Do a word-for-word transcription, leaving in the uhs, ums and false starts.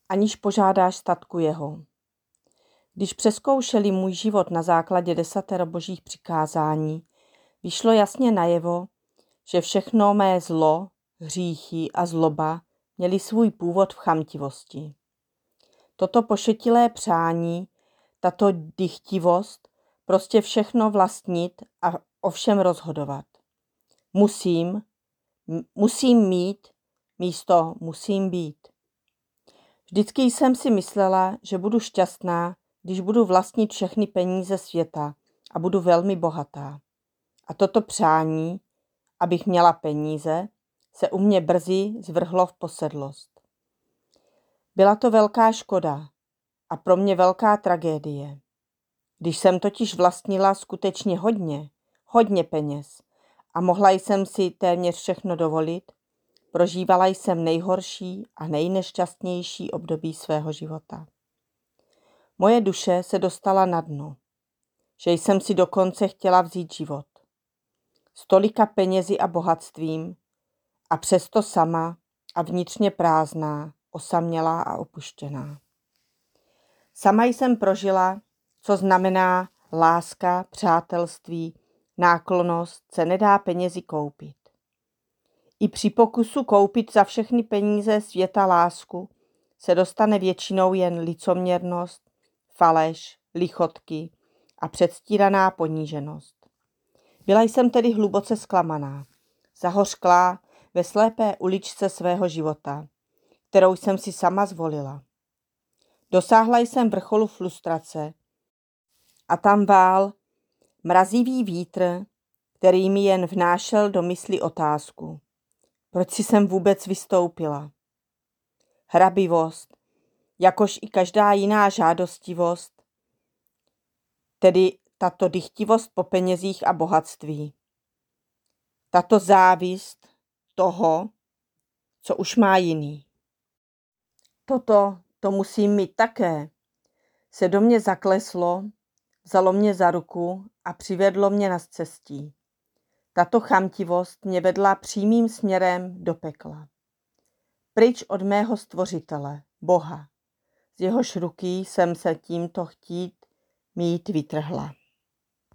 aniž požádáš statku jeho. Když přezkoušeli můj život na základě desatero božích přikázání, vyšlo jasně najevo, že všechno mé zlo, hříchy a zloba měly svůj původ v chamtivosti. Toto pošetilé přání, tato dychtivost, prostě všechno vlastnit a o všem rozhodovat. Musím, musím mít, místo musím být. Vždycky jsem si myslela, že budu šťastná, když budu vlastnit všechny peníze světa a budu velmi bohatá. A toto přání, abych měla peníze, se u mě brzy zvrhlo v posedlost. Byla to velká škoda a pro mě velká tragédie. Když jsem totiž vlastnila skutečně hodně, hodně peněz a mohla jsem si téměř všechno dovolit, prožívala jsem nejhorší a nejnešťastnější období svého života. Moje duše se dostala na dno, že jsem si dokonce chtěla vzít život. S tolika penězi a bohatstvím a přesto sama a vnitřně prázdná, osamělá a opuštěná. Sama jsem prožila, co znamená láska, přátelství, náklonnost se nedá penězi koupit. I při pokusu koupit za všechny peníze světa lásku se dostane většinou jen licoměrnost, faleš, lichotky a předstíraná poníženost. Byla jsem tedy hluboce zklamaná, zahořklá ve slepé uličce svého života, kterou jsem si sama zvolila. Dosáhla jsem vrcholu frustrace a tam vál mrazivý vítr, který mi jen vnášel do mysli otázku. Proč si jsem vůbec vystoupila? Hrabivost, jakož i každá jiná žádostivost, tedy tato dychtivost po penězích a bohatství. Tato závist toho, co už má jiný. Toto, to musím mít také, se do mě zakleslo, vzalo mě za ruku a přivedlo mě na scestí. Tato chamtivost mě vedla přímým směrem do pekla. Pryč od mého stvořitele, Boha, z jehož ruky jsem se tímto chtít mít vytrhla.